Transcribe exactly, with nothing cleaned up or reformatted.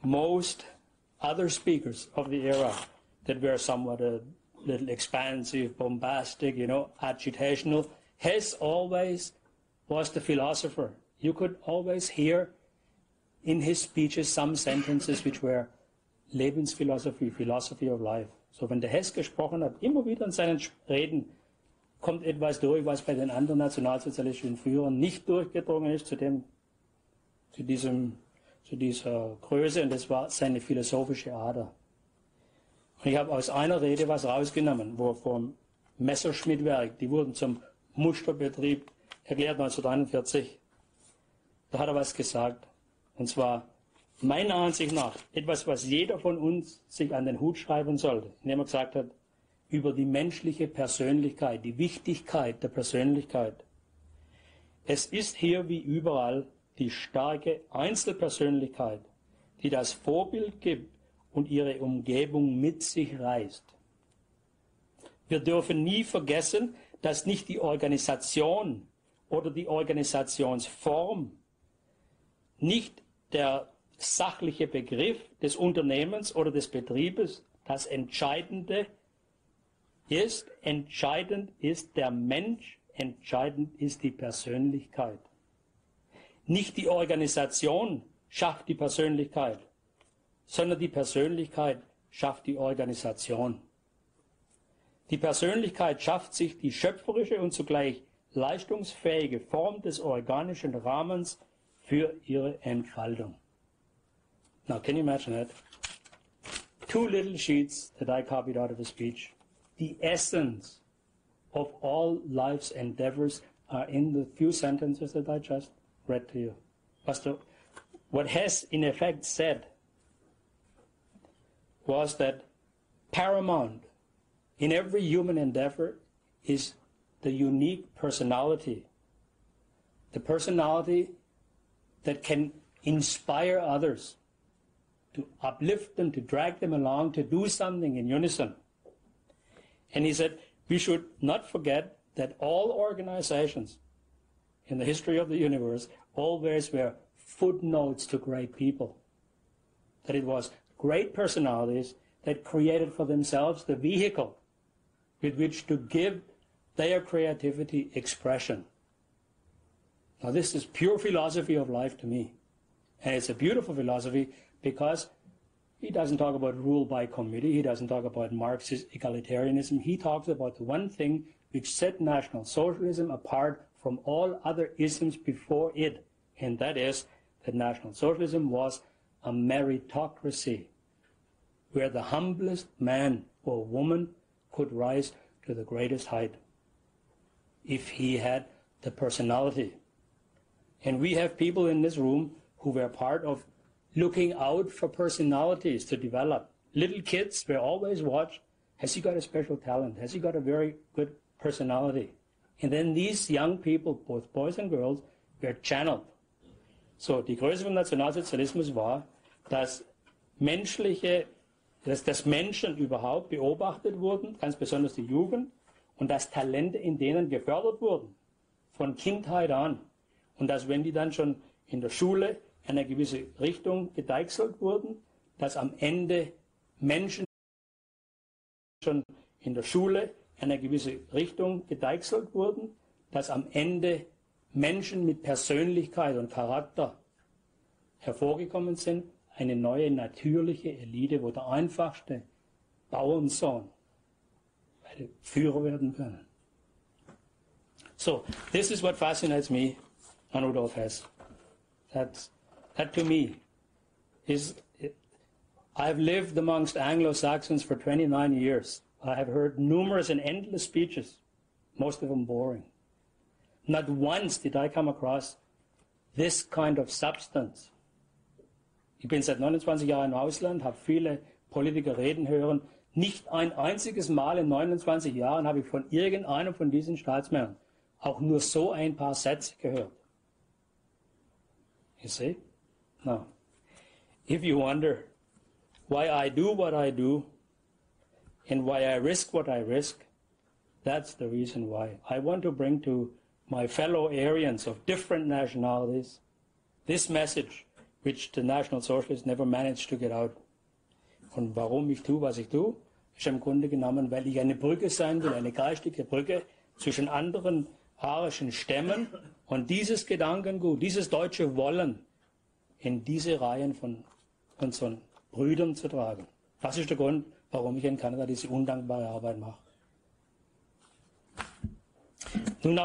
most other speakers of the era that were somewhat a little expansive, bombastic, you know, agitational, Hess always was the philosopher. You could always hear in his speeches some sentences which were Lebensphilosophie, Philosophy of Life. So wenn der Hess gesprochen hat, immer wieder in seinen Reden kommt etwas durch, was bei den anderen nationalsozialistischen Führern nicht durchgedrungen ist zu dem, zu diesem, zu dieser Größe, und das war seine philosophische Ader. Und ich habe aus einer Rede was rausgenommen, wo vom Messerschmittwerk, die wurden zum Musterbetrieb erklärt neunzehnhunderteinundvierzig. Da hat er was gesagt. Und zwar, meiner Ansicht nach, etwas, was jeder von uns sich an den Hut schreiben sollte, indem er gesagt hat, über die menschliche Persönlichkeit, die Wichtigkeit der Persönlichkeit. Es ist hier wie überall die starke Einzelpersönlichkeit, die das Vorbild gibt und ihre Umgebung mit sich reißt. Wir dürfen nie vergessen, dass nicht die Organisation oder die Organisationsform, nicht der sachliche Begriff des Unternehmens oder des Betriebes das Entscheidende ist. Entscheidend ist der Mensch, entscheidend ist die Persönlichkeit. Nicht die Organisation schafft die Persönlichkeit, sondern die Persönlichkeit schafft die Organisation. Die Persönlichkeit schafft sich die schöpferische und zugleich leistungsfähige Form des organischen Rahmens für ihre Entfaltung. Now, can you imagine that? Two little sheets that I copied out of a speech. The essence of all life's endeavors are in the few sentences that I just read to you. Pastor, what Hess in effect said was that paramount in every human endeavor is the unique personality. The personality that can inspire others, to uplift them, to drag them along, to do something in unison. And he said, we should not forget that all organizations in the history of the universe always were footnotes to great people. That it was great personalities that created for themselves the vehicle with which to give their creativity expression. Now this is pure philosophy of life to me. And it's a beautiful philosophy because he doesn't talk about rule by committee, he doesn't talk about Marxist egalitarianism, he talks about the one thing which set National Socialism apart from all other isms before it, and that is that National Socialism was a meritocracy, where the humblest man or woman could rise to the greatest height if he had the personality. And we have people in this room who were part of looking out for personalities to develop. Little kids were always watched, has he got a special talent? Has he got a very good personality? And then these young people, both boys and girls, were channeled. So, die Größe vom Nationalsozialismus war, dass menschliche, dass, dass Menschen überhaupt beobachtet wurden, ganz besonders die Jugend, und dass Talente in denen gefördert wurden, von Kindheit an. Und dass, wenn die dann schon in der Schule in eine gewisse Richtung gedeichselt wurden, dass am Ende Menschen schon in der Schule in eine gewisse Richtung gedeichselt wurden, dass am Ende Menschen mit Persönlichkeit und Charakter hervorgekommen sind, eine neue natürliche Elite, wo der einfachste Bauernsohn hätte Führer werden können. So, this is what fascinates me on Rudolf Hess. That's, that to me is, I've lived amongst Anglo-Saxons for twenty-nine years. I have heard numerous and endless speeches, most of them boring. Not once did I come across this kind of substance. Ich bin seit neunundzwanzig Jahren im Ausland, habe viele Politiker reden hören. Nicht ein einziges Mal in neunundzwanzig Jahren habe ich von irgendeinem von diesen Staatsmännern auch nur so ein paar Sätze gehört. You see? Now, if you wonder why I do what I do and why I risk what I risk, that's the reason why. I want to bring to my fellow Aryans of different nationalities this message, which the National Socialists never managed to get out. Und warum ich tue, was ich tue, ist im Grunde genommen, weil ich eine Brücke sein will, eine geistige Brücke zwischen anderen arischen Stämmen und dieses Gedankengut, dieses deutsche Wollen in diese Reihen von unseren Brüdern zu tragen. Das ist der Grund, warum ich in Kanada diese undankbare Arbeit mache. Nun